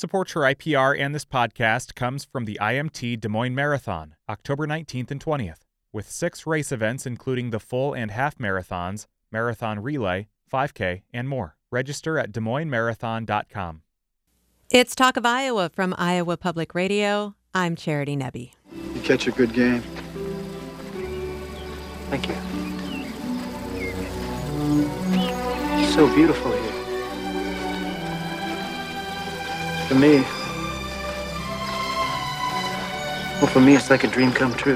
Support for IPR and this podcast comes from the IMT Des Moines Marathon, October 19th and 20th, with 6 race events including the full and half marathons, marathon relay, 5K, and more. Register at DesMoinesMarathon.com. It's Talk of Iowa from Iowa Public Radio. I'm Charity Nebbe. You catch a good game. Thank you. It's so beautiful here. For me, it's like a dream come true.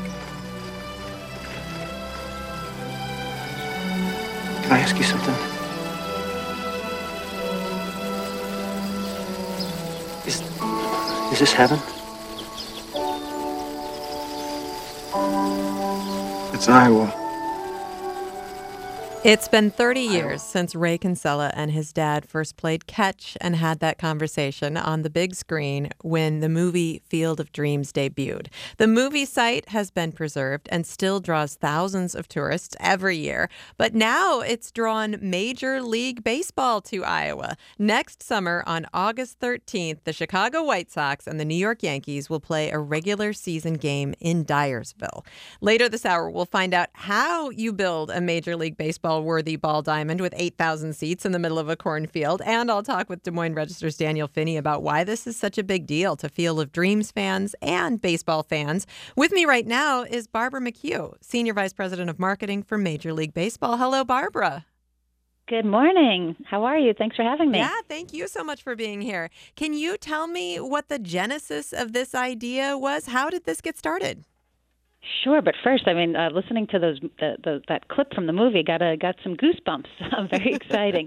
Can I ask you something? Is this heaven? It's Iowa. It's been 30 years since Ray Kinsella and his dad first played catch and had that conversation on the big screen when the movie Field of Dreams debuted. The movie site has been preserved and still draws thousands of tourists every year. But now it's drawn Major League Baseball to Iowa. Next summer, on August 13th, the Chicago White Sox and the New York Yankees will play a regular season game in Dyersville. Later this hour, we'll find out how you build a Major League Baseball worthy ball diamond with 8,000 seats in the middle of a cornfield. And I'll talk with Des Moines Register's Daniel Finney about why this is such a big deal to Field of Dreams fans and baseball fans. With me right now is Barbara McHugh, Senior Vice President of Marketing for Major League Baseball. Hello, Barbara. Good morning. How are you? Thanks for having me. Yeah, thank you so much for being here. Can you tell me what the genesis of this idea was? How did this get started? Sure, but first, listening to that clip from the movie got some goosebumps. Very exciting.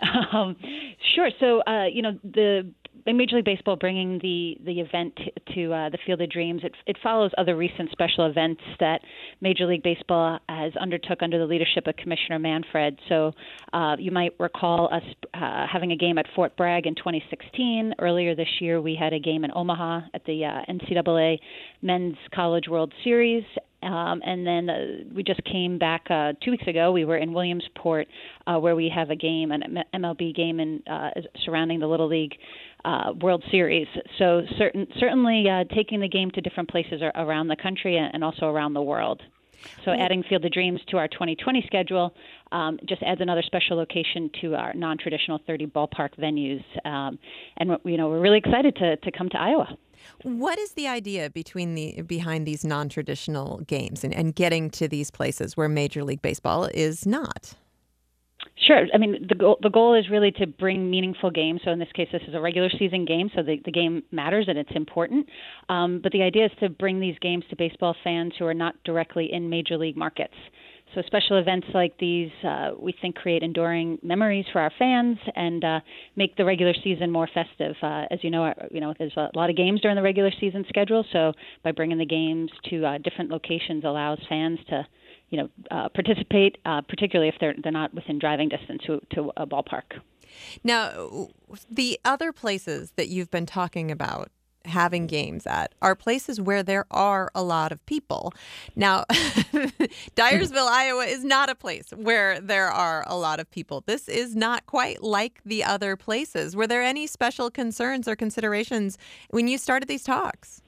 Sure. So, the Major League Baseball bringing the event to the Field of Dreams, it follows other recent special events that Major League Baseball has undertook under the leadership of Commissioner Manfred. So you might recall us having a game at Fort Bragg in 2016. Earlier this year, we had a game in Omaha at the NCAA Men's College World Series. And then we just came back 2 weeks ago. We were in Williamsport, where we have a game, an MLB game surrounding the Little League World Series. So certainly taking the game to different places around the country and also around the world. So adding Field of Dreams to our 2020 schedule just adds another special location to our non-traditional 30 ballpark venues. And we're really excited to come to Iowa. What is the idea behind these non-traditional games and getting to these places where Major League Baseball is not? Sure. The goal is really to bring meaningful games. So in this case, this is a regular season game, so the game matters and it's important. But the idea is to bring these games to baseball fans who are not directly in major league markets. So special events like these, we think, create enduring memories for our fans and make the regular season more festive. As you know, there's a lot of games during the regular season schedule. So by bringing the games to different locations allows fans to, participate, particularly if they're not within driving distance to a ballpark. Now, the other places that you've been talking about having games at are places where there are a lot of people. Now, Dyersville, Iowa is not a place where there are a lot of people. This is not quite like the other places. Were there any special concerns or considerations when you started these talks?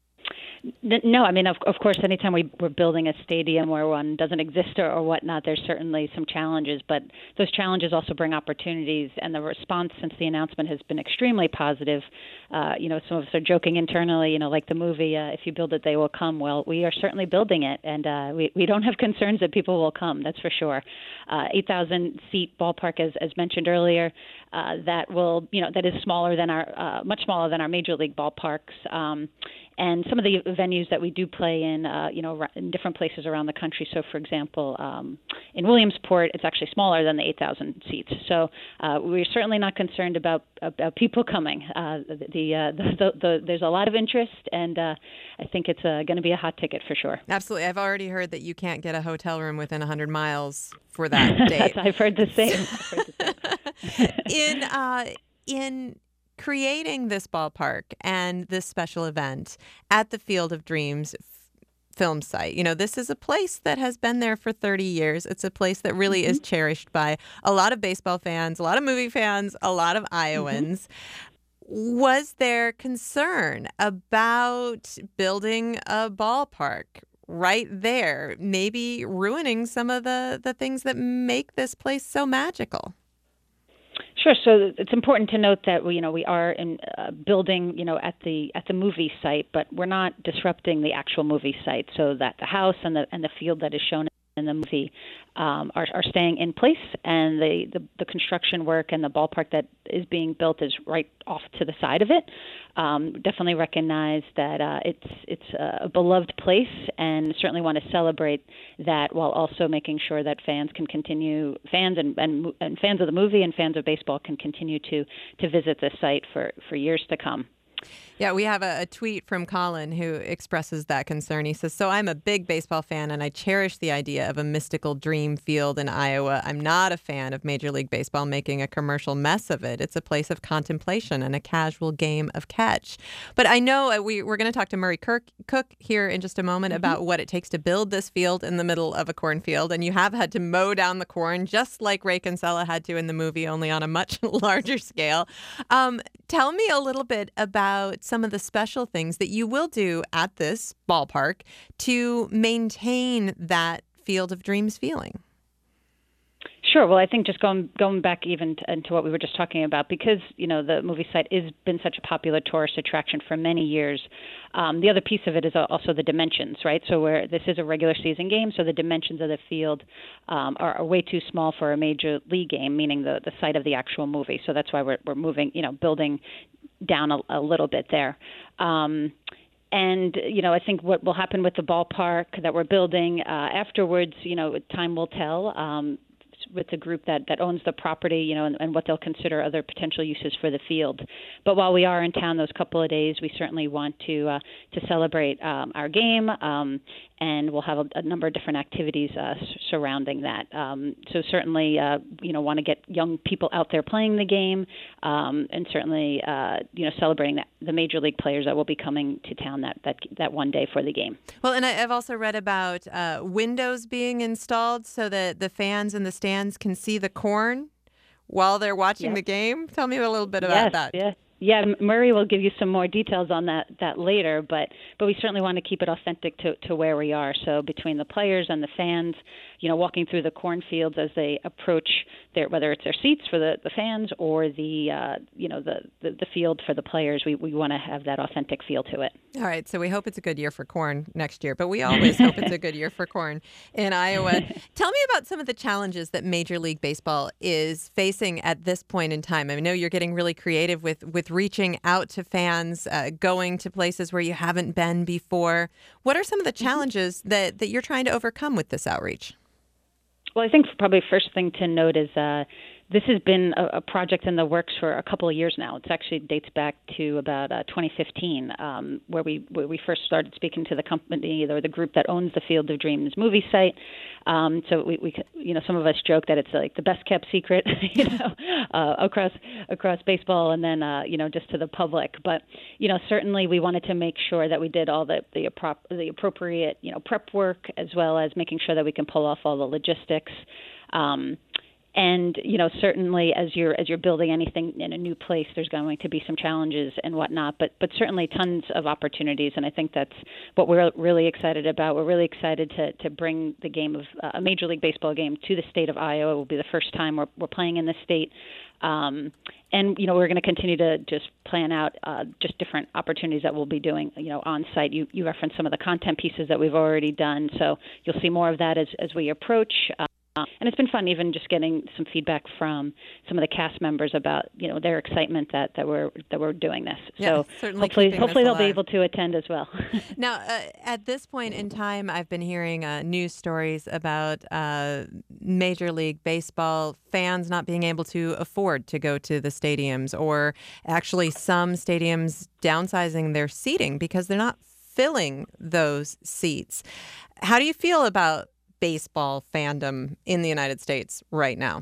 No, of course, anytime we're building a stadium where one doesn't exist or whatnot, there's certainly some challenges, but those challenges also bring opportunities, and the response since the announcement has been extremely positive. Some of us are joking internally, like the movie, if you build it, they will come. Well, we are certainly building it, and we don't have concerns that people will come, that's for sure. 8,000-seat ballpark, as mentioned earlier, that is smaller than much smaller than our major league ballparks. And some of the venues that we do play in different places around the country. So, for example, in Williamsport, it's actually smaller than the 8,000 seats. So we're certainly not concerned about people coming. There's a lot of interest, and I think it's going to be a hot ticket for sure. Absolutely. I've already heard that you can't get a hotel room within 100 miles for that date. I've heard the same. In creating this ballpark and this special event at the Field of Dreams film site, this is a place that has been there for 30 years. It's a place that really is cherished by a lot of baseball fans, a lot of movie fans, a lot of Iowans. Was there concern about building a ballpark right there, maybe ruining some of the things that make this place so magical? Sure. So it's important to note that we are in building at the movie site, but we're not disrupting the actual movie site. So that the house and the field that is shown in the movie are staying in place, and the construction work and the ballpark that is being built is right off to the side of it. Definitely recognize that it's a beloved place, and certainly want to celebrate that while also making sure that fans and fans of the movie and fans of baseball can continue to visit this site for years to come. Yeah, we have a tweet from Colin who expresses that concern. He says, "So I'm a big baseball fan and I cherish the idea of a mystical dream field in Iowa. I'm not a fan of Major League Baseball making a commercial mess of it. It's a place of contemplation and a casual game of catch." But I know we're going to talk to Murray Cook here in just a moment about what it takes to build this field in the middle of a cornfield. And you have had to mow down the corn just like Ray Kinsella had to in the movie, only on a much larger scale. Tell me a little bit about some of the special things that you will do at this ballpark to maintain that Field of Dreams feeling. Sure. Well, I think just going back even into what we were just talking about, because the movie site has been such a popular tourist attraction for many years. The other piece of it is also the dimensions, right? So where this is a regular season game, so the dimensions of the field are way too small for a major league game, meaning the site of the actual movie. So that's why we're moving, building down a little bit there. And, I think what will happen with the ballpark that we're building afterwards, time will tell. With the group that owns the property, and what they'll consider other potential uses for the field. But while we are in town those couple of days, we certainly want to celebrate our game, and we'll have a number of different activities surrounding that. So certainly, want to get young people out there playing the game, and certainly, celebrating the major league players that will be coming to town that one day for the game. Well, and I've also read about windows being installed so that the fans in the stands can see the corn while they're watching the game. Tell me a little bit about that. Yeah, Murray will give you some more details on that later, but we certainly want to keep it authentic to where we are. So between the players and the fans, walking through the cornfields as they approach whether it's their seats for the fans or the field for the players, we want to have that authentic feel to it. All right, so we hope it's a good year for corn next year, but we always hope it's a good year for corn in Iowa. Tell me about some of the challenges that Major League Baseball is facing at this point in time. I know you're getting really creative with reaching out to fans, going to places where you haven't been before. What are some of the challenges that you're trying to overcome with this outreach? Well, I think probably first thing to note is this has been a project in the works for a couple of years now. It actually dates back to about 2015, where we first started speaking to the company or the group that owns the Field of Dreams movie site. So we some of us joke that it's like the best kept secret, across baseball, and then just to the public. But certainly we wanted to make sure that we did all the appropriate prep work, as well as making sure that we can pull off all the logistics. And certainly as you're building anything in a new place, there's going to be some challenges and whatnot, but certainly tons of opportunities. And I think that's what we're really excited about. We're really excited to bring the game of a Major League Baseball game to the state of Iowa. It will be the first time we're playing in this state. And we're going to continue to just plan out just different opportunities that we'll be doing on site. You referenced some of the content pieces that we've already done, so you'll see more of that as we approach. And it's been fun even just getting some feedback from some of the cast members about their excitement that we're doing this. Yeah, so hopefully they'll be able to attend as well. Now, at this point in time, I've been hearing news stories about Major League Baseball fans not being able to afford to go to the stadiums, or actually some stadiums downsizing their seating because they're not filling those seats. How do you feel about baseball fandom in the United States right now?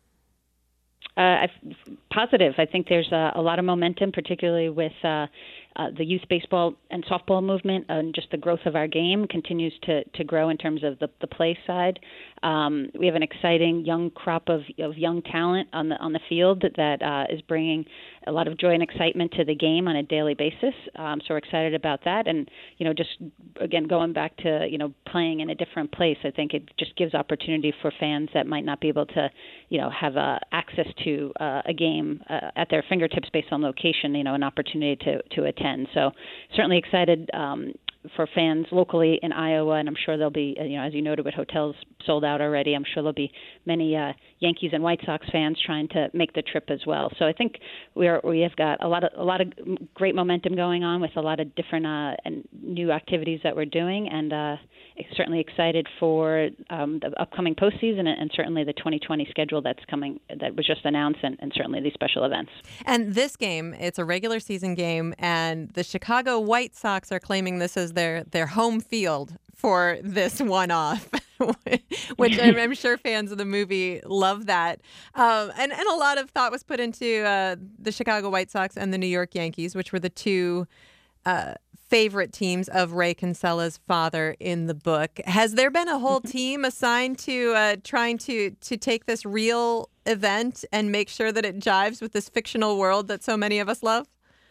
Positive. I think there's a lot of momentum, particularly with the youth baseball and softball movement and just the growth of our game continues to grow in terms of the play side. We have an exciting young crop of young talent on the field that is bringing a lot of joy and excitement to the game on a daily basis. So we're excited about that. And, just again, going back to, playing in a different place, I think it just gives opportunity for fans that might not be able to, have access to a game at their fingertips based on location, an opportunity to attend. So certainly excited for fans locally in Iowa, and I'm sure there'll be, as you noted, with hotels sold out already, I'm sure there'll be many Yankees and White Sox fans trying to make the trip as well. So I think we have got a lot of great momentum going on with a lot of different and new activities that we're doing, and certainly excited for the upcoming postseason and certainly the 2020 schedule that was just announced, and certainly these special events. And this game, it's a regular season game, and the Chicago White Sox are claiming this as their home field for this one-off, which I'm sure fans of the movie love that. And a lot of thought was put into the Chicago White Sox and the New York Yankees, which were the two favorite teams of Ray Kinsella's father in the book. Has there been a whole team assigned to trying to take this real event and make sure that it jives with this fictional world that so many of us love?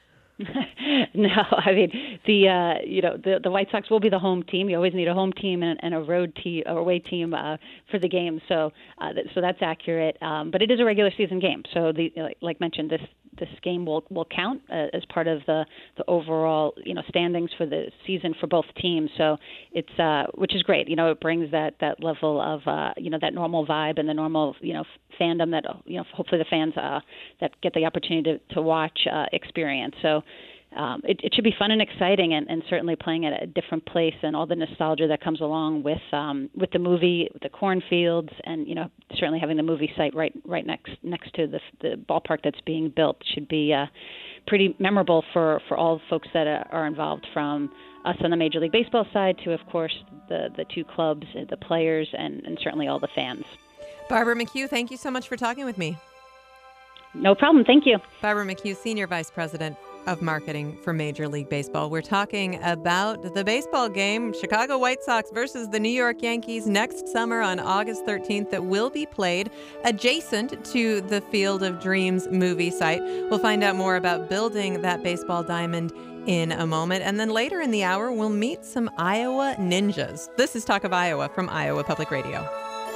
No, I mean the White Sox will be the home team. You always need a home team and a road team or away team for the game. So that's accurate. But it is a regular season game. So like mentioned, this game will count as part of the overall standings for the season for both teams. So it's which is great. It brings that level of that normal vibe and the normal fandom that hopefully the fans that get the opportunity to watch experience. So it should be fun and exciting, and certainly playing at a different place and all the nostalgia that comes along with the movie, the cornfields, and certainly having the movie site right next to the ballpark that's being built should be pretty memorable for all the folks that are involved, from us on the Major League Baseball side to, of course, the two clubs, the players, and certainly all the fans. Barbara McHugh, thank you so much for talking with me. No problem. Thank you. Barbara McHugh, Senior Vice President of Marketing for Major League Baseball. We're talking about the baseball game, Chicago White Sox versus the New York Yankees, next summer on August 13th, that will be played adjacent to the Field of Dreams movie site. We'll find out more about building that baseball diamond in a moment. And then later in the hour, we'll meet some Iowa ninjas. This is Talk of Iowa from Iowa Public Radio.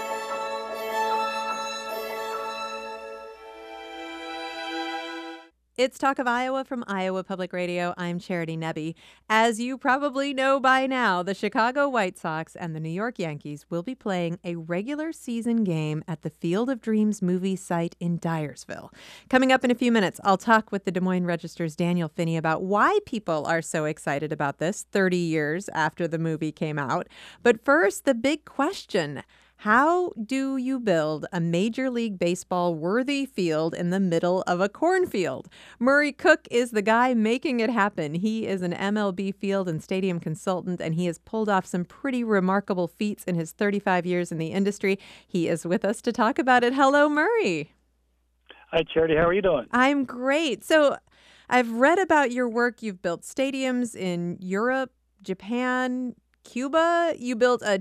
It's Talk of Iowa from Iowa Public Radio. I'm Charity Nebbe. As you probably know by now, the Chicago White Sox and the New York Yankees will be playing a regular season game at the Field of Dreams movie site in Dyersville. Coming up in a few minutes, I'll talk with the Des Moines Register's Daniel Finney about why people are so excited about this 30 years after the movie came out. But first, the big question: how do you build a Major League Baseball worthy field in the middle of a cornfield? Murray Cook is the guy making it happen. He is an MLB field and stadium consultant, and he has pulled off some pretty remarkable feats in his 35 years in the industry. He is with us to talk about it. Hello, Murray. Hi, Charity. How are you doing? I'm great. So I've read about your work. You've built stadiums in Europe, Japan, Cuba. You built a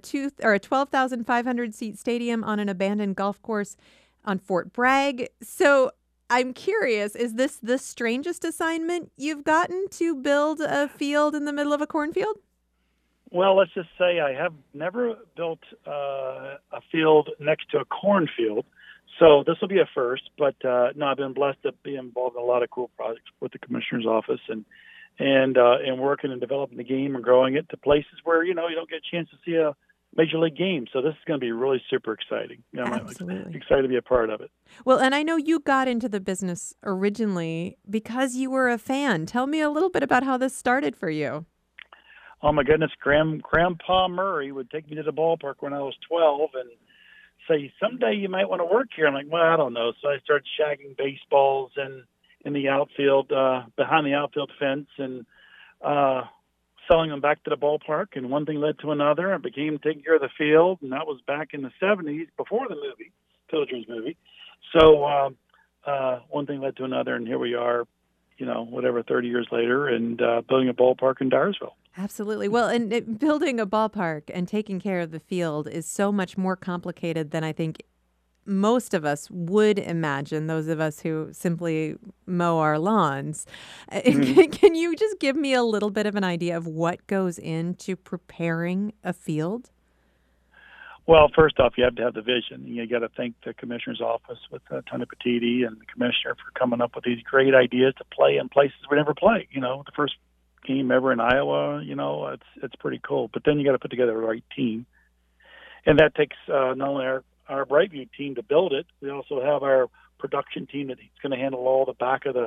12,500 seat stadium on an abandoned golf course on Fort Bragg. So I'm curious, is this the strangest assignment you've gotten, to build a field in the middle of a cornfield? Well, let's just say I have never built a field next to a cornfield. So this will be a first, but no, I've been blessed to be involved in a lot of cool projects with the commissioner's office and working and developing the game and growing it to places where, you don't get a chance to see a major league game. So this is going to be really super exciting. Absolutely. I'm excited to be a part of it. Well, and I know you got into the business originally because you were a fan. Tell me a little bit about how this started for you. Oh my goodness, Grandpa Murray would take me to the ballpark when I was 12 and say, someday you might want to work here. I'm like, well, I don't know. So I started shagging baseballs and in the outfield, behind the outfield fence, and selling them back to the ballpark. And one thing led to another. I became taking care of the field, and that was back in the 70s, before the movie, Field of Dreams movie. So one thing led to another, and here we are whatever, 30 years later, and building a ballpark in Dyersville. Absolutely. Well, and building a ballpark and taking care of the field is so much more complicated than I think most of us would imagine, those of us who simply mow our lawns. Can you just give me a little bit of an idea of what goes into preparing a field? Well, first off, you have to have the vision. You got to thank the commissioner's office with Tony Petitti and the commissioner for coming up with these great ideas to play in places we never play. The first game ever in Iowa, it's pretty cool. But then you got to put together the right team. And that takes not only our Brightview team to build it, we also have our production team that's going to handle all the back of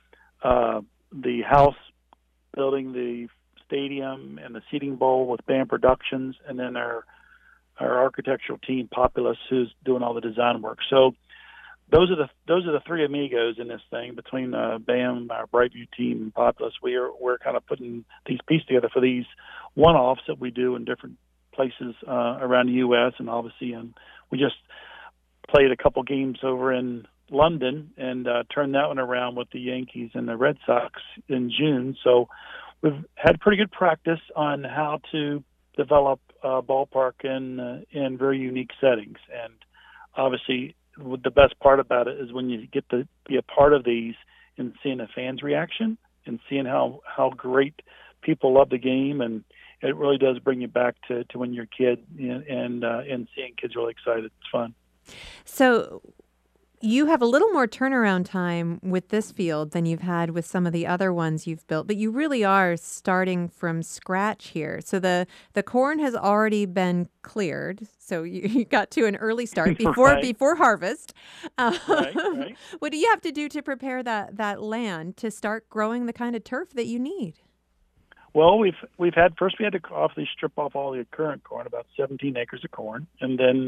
the house, building the stadium and the seating bowl with BAM Productions, and then our architectural team, Populous, who's doing all the design work. So those are the three amigos in this thing between BAM, our Brightview team, and Populous. We're kind of putting these pieces together for these one-offs that we do in different places around the U.S. and obviously, we just played a couple games over in London and turned that one around with the Yankees and the Red Sox in June. So we've had pretty good practice on how to develop a ballpark in very unique settings. And obviously, the best part about it is when you get to be a part of these and seeing the fans' reaction and seeing how great people love the game, and it really does bring you back to when you're a kid and seeing kids really excited. It's fun. So you have a little more turnaround time with this field than you've had with some of the other ones you've built, but you really are starting from scratch here. So the corn has already been cleared, so you got to an early start before harvest. Right. What do you have to do to prepare that land to start growing the kind of turf that you need? Well, we had to obviously strip off all the current corn, about 17 acres of corn, and then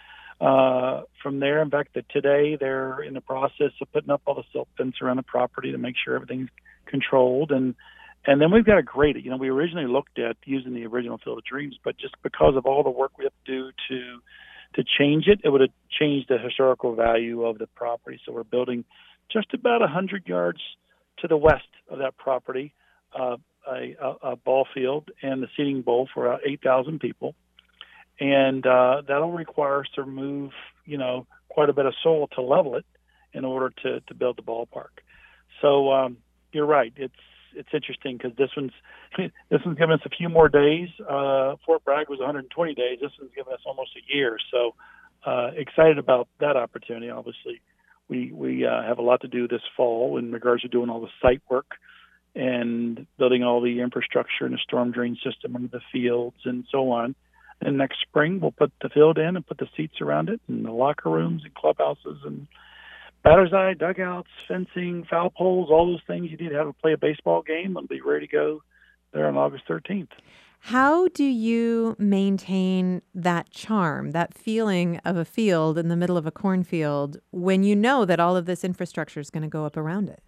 from there, in fact, today they're in the process of putting up all the silt fence around the property to make sure everything's controlled, and then we've got to grade it. We originally looked at using the original Field of Dreams, but just because of all the work we have to do to change it, it would have changed the historical value of the property. So we're building just about 100 yards to the west of that property, a ball field and the seating bowl for about 8,000 people. And that'll require us to remove, quite a bit of soil to level it in order to build the ballpark. So you're right. It's interesting because this one's giving us a few more days. Fort Bragg was 120 days. This one's giving us almost a year. So excited about that opportunity. Obviously, we have a lot to do this fall in regards to doing all the site work and building all the infrastructure and the storm drain system under the fields and so on. And next spring, we'll put the field in and put the seats around it and the locker rooms and clubhouses and batter's eye, dugouts, fencing, foul poles, all those things you need to have to play a baseball game and be ready to go there on August 13th. How do you maintain that charm, that feeling of a field in the middle of a cornfield when you know that all of this infrastructure is going to go up around it?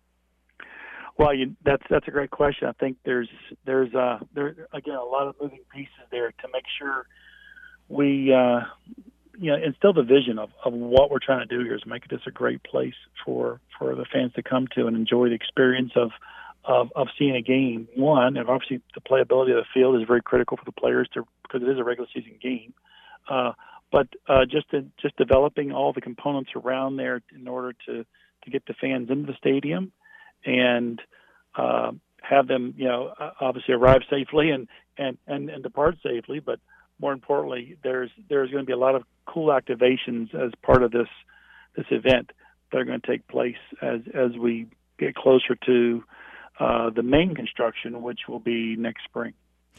Well, that's a great question. I think there's again a lot of moving pieces there to make sure we instill the vision of what we're trying to do here is make this a great place for the fans to come to and enjoy the experience of seeing a game. One, and obviously the playability of the field is very critical for the players because it is a regular season game. But just developing all the components around there in order to get the fans into the stadium and have them, obviously arrive safely and depart safely. But more importantly, there's going to be a lot of cool activations as part of this event that are going to take place as we get closer to the main construction, which will be next spring.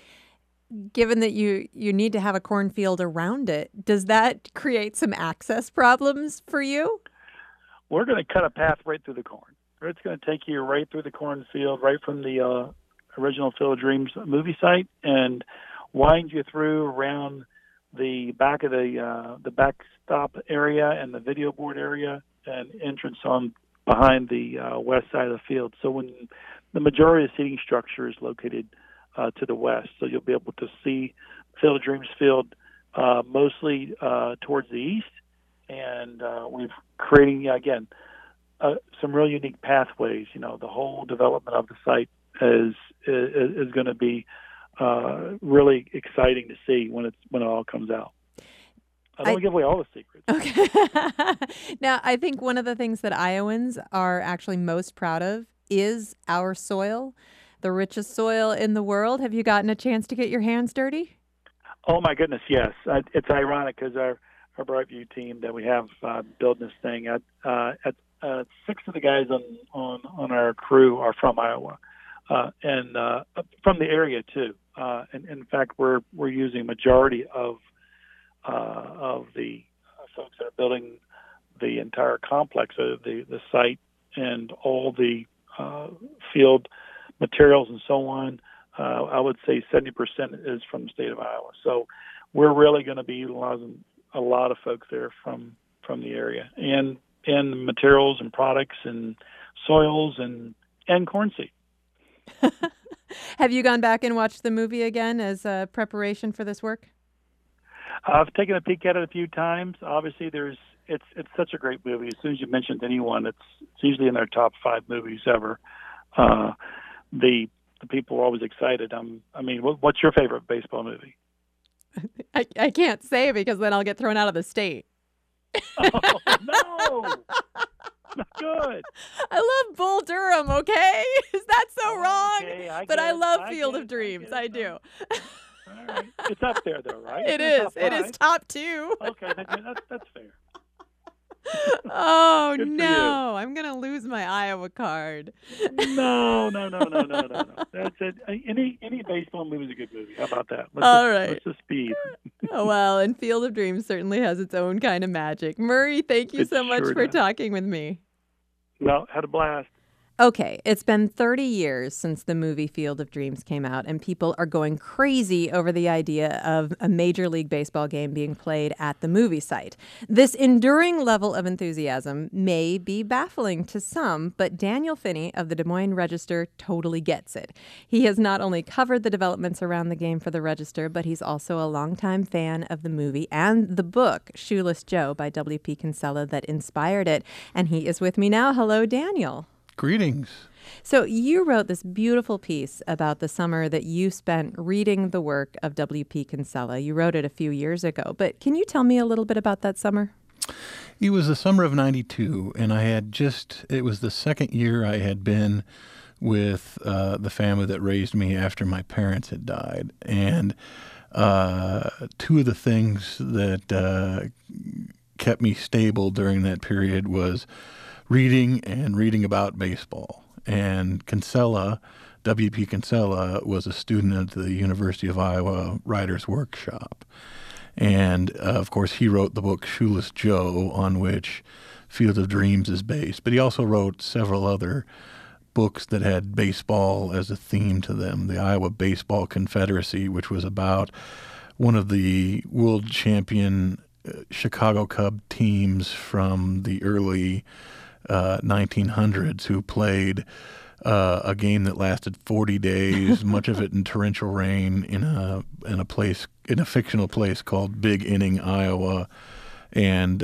Given that you need to have a cornfield around it, does that create some access problems for you? We're going to cut a path right through the corn. It's going to take you right through the cornfield, right from the original Field of Dreams movie site, and wind you through around the back of the backstop area and the video board area and entrance on behind the west side of the field. So when the majority of the seating structure is located to the west, so you'll be able to see Field of Dreams field mostly towards the east, and we're creating again some real unique pathways. The whole development of the site is going to be really exciting to see when it all comes out. I don't want to give away all the secrets. Okay. Now, I think one of the things that Iowans are actually most proud of is our soil, the richest soil in the world. Have you gotten a chance to get your hands dirty? Oh my goodness, yes. It's ironic because our Brightview team that we have building this thing at 6 of the guys on our crew are from Iowa, and from the area too. And in fact, we're using majority of the folks that are building the entire complex, the site, and all the field materials and so on. I would say 70% is from the state of Iowa. So we're really going to be utilizing a lot of folks there from the area, and materials and products and soils and corn seed. Have you gone back and watched the movie again as preparation for this work? I've taken a peek at it a few times. Obviously, it's such a great movie. As soon as you mention anyone, it's usually in their top 5 movies ever. The people are always excited. What's your favorite baseball movie? I can't say because then I'll get thrown out of the state. Oh, no! Not good. I love Bull Durham, okay? Is that so wrong? Okay, I love Field of Dreams. I do. All right. It's up there, though, right? It is. It is top 2. Okay, that's fair. Oh, Good for no. I'm going to lose my Iowa card. No. That's it. Any baseball movie is a good movie. How about that? Let's just speed. Oh, well, and Field of Dreams certainly has its own kind of magic. Murray, thank you so much for talking with me. No, had a blast. Okay, it's been 30 years since the movie Field of Dreams came out, and people are going crazy over the idea of a Major League Baseball game being played at the movie site. This enduring level of enthusiasm may be baffling to some, but Daniel Finney of the Des Moines Register totally gets it. He has not only covered the developments around the game for the Register, but he's also a longtime fan of the movie and the book, Shoeless Joe by W.P. Kinsella, that inspired it. And he is with me now. Hello, Daniel. Greetings. So you wrote this beautiful piece about the summer that you spent reading the work of W.P. Kinsella. You wrote it a few years ago, but can you tell me a little bit about that summer? It was the summer of '92, and it was the second year I had been with the family that raised me after my parents had died. And two of the things that kept me stable during that period was reading about baseball. And Kinsella, W.P. Kinsella, was a student at the University of Iowa Writers' Workshop. And, of course, he wrote the book Shoeless Joe, on which Field of Dreams is based. But he also wrote several other books that had baseball as a theme to them. The Iowa Baseball Confederacy, which was about one of the world champion Chicago Cub teams from the early 1900s who played a game that lasted 40 days, much of it in torrential rain in a fictional place called Big Inning, Iowa, and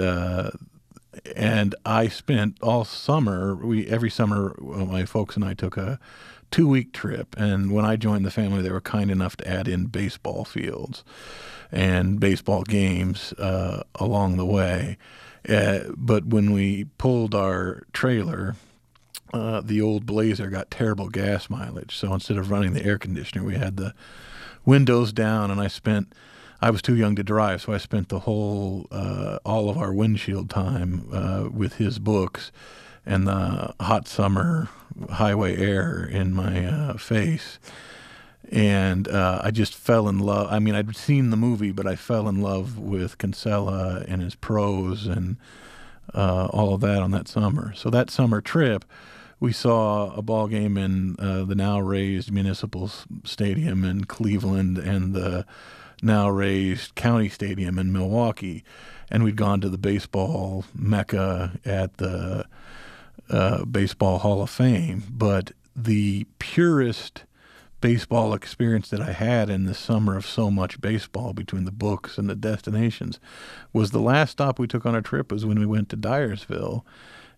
I spent all summer. Every summer, my folks and I took a 2-week trip, and when I joined the family, they were kind enough to add in baseball fields and baseball games along the way. But when we pulled our trailer, the old Blazer got terrible gas mileage. So instead of running the air conditioner, we had the windows down, and I was too young to drive, so I spent the whole, all of our windshield time with his books and the hot summer highway air in my face. And I just fell in love. I mean, I'd seen the movie, but I fell in love with Kinsella and his prose and all of that on that summer. So that summer trip, we saw a ball game in the now raised Municipal Stadium in Cleveland and the now raised County Stadium in Milwaukee. And we'd gone to the baseball mecca at the Baseball Hall of Fame. But the purest baseball experience that I had in the summer of so much baseball between the books and the destinations was the last stop we took on our trip was when we went to Dyersville.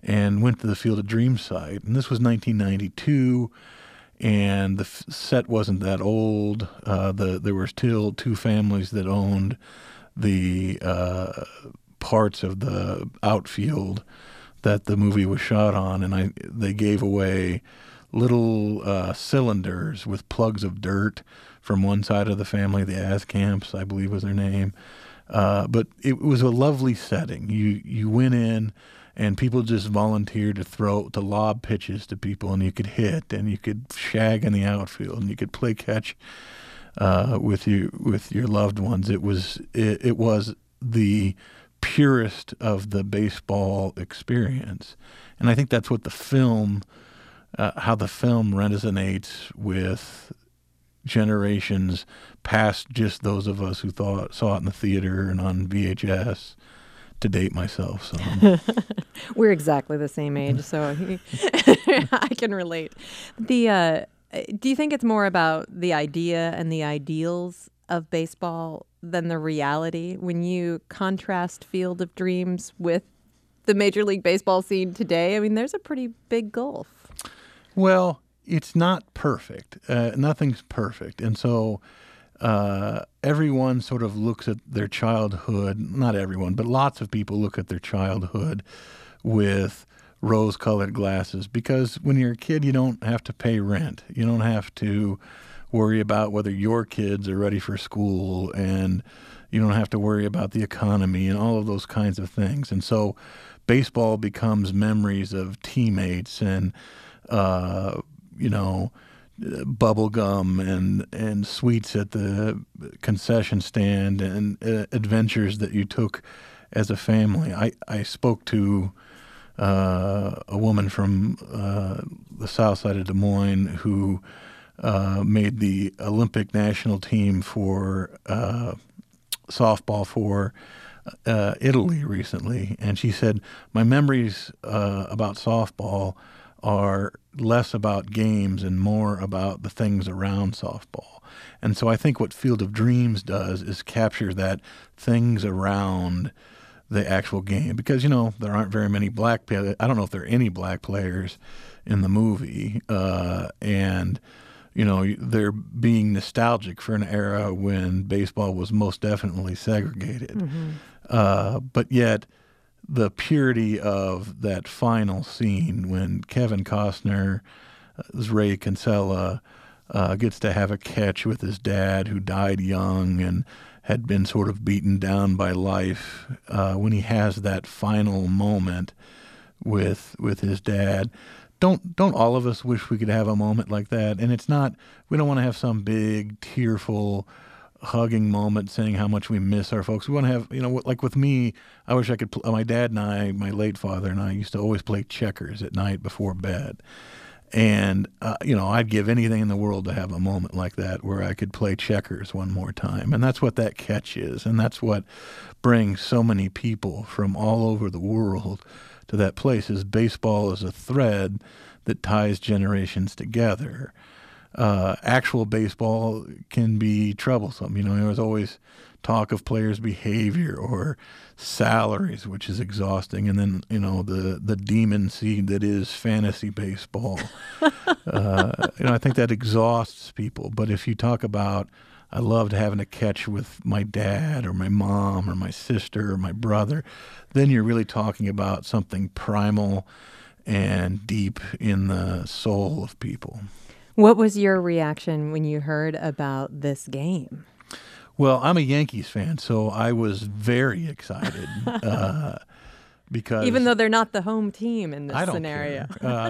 and went to the Field of Dreams site. And this was 1992, and the set wasn't that old. There were still two families that owned the parts of the outfield that the movie was shot on, and they gave away little cylinders with plugs of dirt from one side of the family, the Askamps, I believe was their name. But it was a lovely setting. You went in, and people just volunteered to lob pitches to people, and you could hit, and you could shag in the outfield, and you could play catch with your loved ones. It was the purest of the baseball experience, and I think that's what the film, how the film resonates with generations past just those of us who saw it in the theater and on VHS. To date myself, so we're exactly the same age, so I can relate. Do you think it's more about the idea and the ideals of baseball than the reality when you contrast Field of Dreams with the Major League Baseball scene today? I mean, there's a pretty big gulf. Well, it's not perfect. Nothing's perfect, and so everyone sort of looks at their childhood, not everyone, but lots of people look at their childhood with rose-colored glasses, because when you're a kid, you don't have to pay rent. You don't have to worry about whether your kids are ready for school, and you don't have to worry about the economy and all of those kinds of things. And so baseball becomes memories of teammates and, bubble gum and sweets at the concession stand and adventures that you took as a family. I spoke to a woman from the south side of Des Moines who made the Olympic national team for softball for Italy recently, and she said, my memories about softball are less about games and more about the things around softball. And so I think what Field of Dreams does is capture that things around the actual game, because, there aren't very many black players. I don't know if there are any black players in the movie. And, they're being nostalgic for an era when baseball was most definitely segregated. Mm-hmm. But yet, the purity of that final scene when Kevin Costner, as Ray Kinsella, gets to have a catch with his dad who died young and had been sort of beaten down by life, when he has that final moment with his dad. Don't all of us wish we could have a moment like that? And it's not, we don't want to have some big tearful hugging moment saying how much we miss our folks. We want to have, like with me, I wish I could, my dad and I, my late father and I used to always play checkers at night before bed. And, I'd give anything in the world to have a moment like that where I could play checkers one more time. And that's what that catch is. And that's what brings so many people from all over the world to that place, is baseball is a thread that ties generations together. Actual baseball can be troublesome. There was always talk of players' behavior or salaries, which is exhausting. And then, the demon seed that is fantasy baseball. I think that exhausts people. But if you talk about, I loved having a catch with my dad or my mom or my sister or my brother, then you're really talking about something primal and deep in the soul of people. What was your reaction when you heard about this game? Well, I'm a Yankees fan, so I was very excited because even though they're not the home team in this scenario.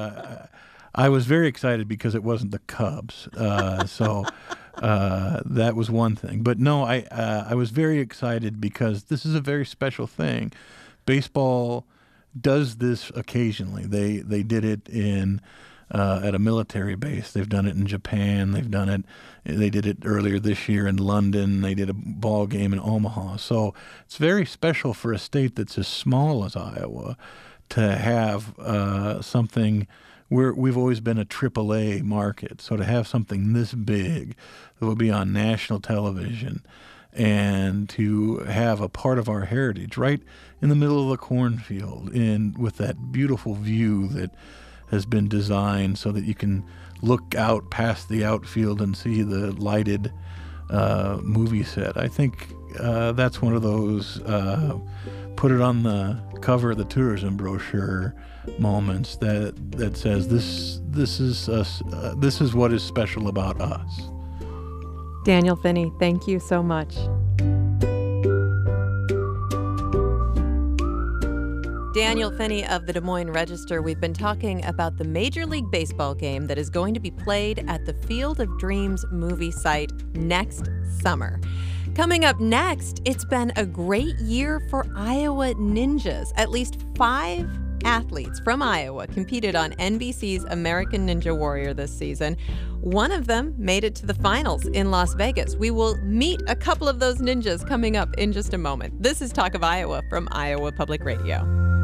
I was very excited because it wasn't the Cubs, so that was one thing. But no, I was very excited because this is a very special thing. Baseball does this occasionally. They did it in at a military base. They've done it in Japan. They did it earlier this year in London. They did a ball game in Omaha. So it's very special for a state that's as small as Iowa to have something where we've always been a AAA market. So to have something this big that will be on national television and to have a part of our heritage right in the middle of the cornfield, and with that beautiful view that has been designed so that you can look out past the outfield and see the lighted movie set. I think that's one of those put it on the cover of the tourism brochure moments that says this is us. This is what is special about us. Daniel Finney, thank you so much. Daniel Finney of the Des Moines Register. We've been talking about the Major League Baseball game that is going to be played at the Field of Dreams movie site next summer. Coming up next, it's been a great year for Iowa Ninjas. At least 5 athletes from Iowa competed on NBC's American Ninja Warrior this season. One of them made it to the finals in Las Vegas. We will meet a couple of those ninjas coming up in just a moment. This is Talk of Iowa from Iowa Public Radio.